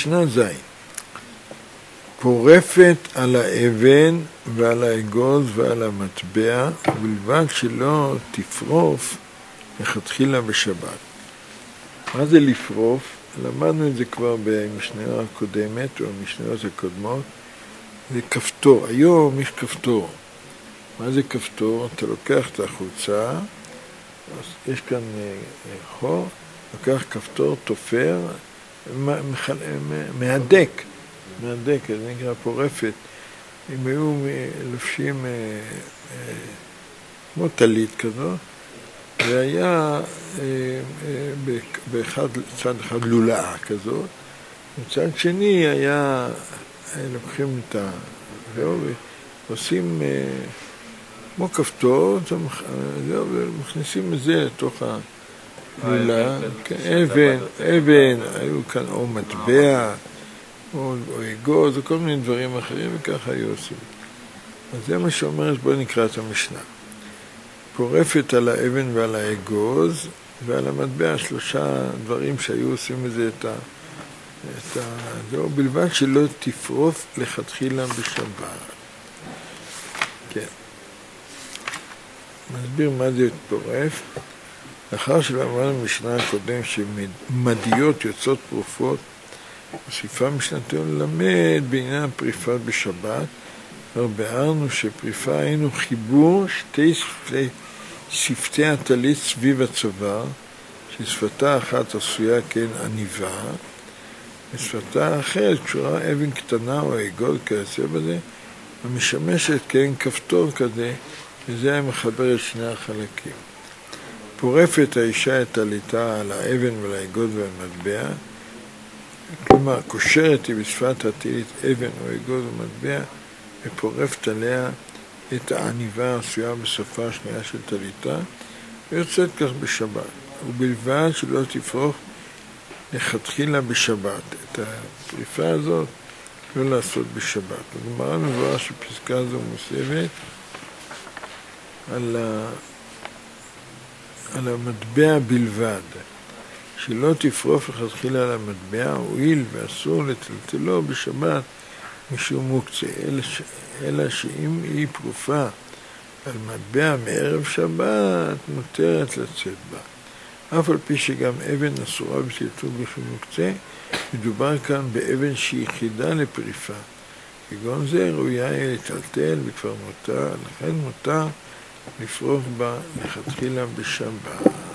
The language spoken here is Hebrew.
משנה ז' פורפת על האבן ועל האגוז ועל המטבע, ובלבד שלא תפרוף לכתחילה בשבת. מה זה לפרוף? למדנו את זה כבר במשנה הקודמת או במשנות הקודמות. זה כפתור. היום יש כפתור. מה זה כפתור? אתה לוקח את החולצה, יש כאן חור, לוקח כפתור, תופר, מהדק, זה נקרא פורפת. אם היו לובשים כמו טלית כזו, והיה צד אחד לולאה כזאת, מצד שני היה, לוקחים את זהו, ועושים כמו כפתור, ומכניסים את זה לתוך הלולה, אבן, היו כאן או מטבע, או אגוז, או כל מיני דברים אחרים, וככה היו עושים. אז זה מה שאומרת, בואו נקרא את המשנה. פורפת על האבן ועל האגוז, ועל המטבע, 3 דברים שהיו עושים בזה זהו, בלבד שלא תפרוף לכתחילה בשבת. כן. מסביר מה זה פורף. לאחר שלמדנו במשנה הקודם שמדיות יוצאות פרופות, מוסיפה משנתנו ללמד בעניין הפריפה בשבת, וביארנו שפריפה היינו חיבור שתי שפתי הטלית סביב הצוואר, ששפתה אחת עשויה כן עניבה, ושפתה אחרת קשורה אבן קטנה או אגוז כיוצא בזה, המשמשת כן כפתור כזה, וזה היה מחבר את שני החלקים. פורפת האישה את טליתה על האבן ועל האגוז והמטבע, כלומר קושרת היא בשפת הטלית אבן או אגוז ומטבע, ופורפת עליה את העניבה העשויה בשפה השנייה של טליתה, ויוצאת כך בשבת, ובלבד שלא תפרוך לכתחילה בשבת. את הפריפה הזאת לא לעשות בשבת. הגמרא מבואר שפסקה זו מוסבת על המטבע בלבד, שלא תפרוף לכתחילה על המטבע, הואיל ואסור לטלטלו בשבת משום מוקצה, אלא שאם היא פרופה על מטבע מערב שבת, מותרת לצאת בה. אף על פי שגם אבן אסורה בטלטול בשום מוקצה, מדובר כאן באבן שהיא יחידה לפריפה. כגון זה ראויה היא לטלטל וכבר מותר, לכן מותר לפרוף בה לכתחילה בשבת.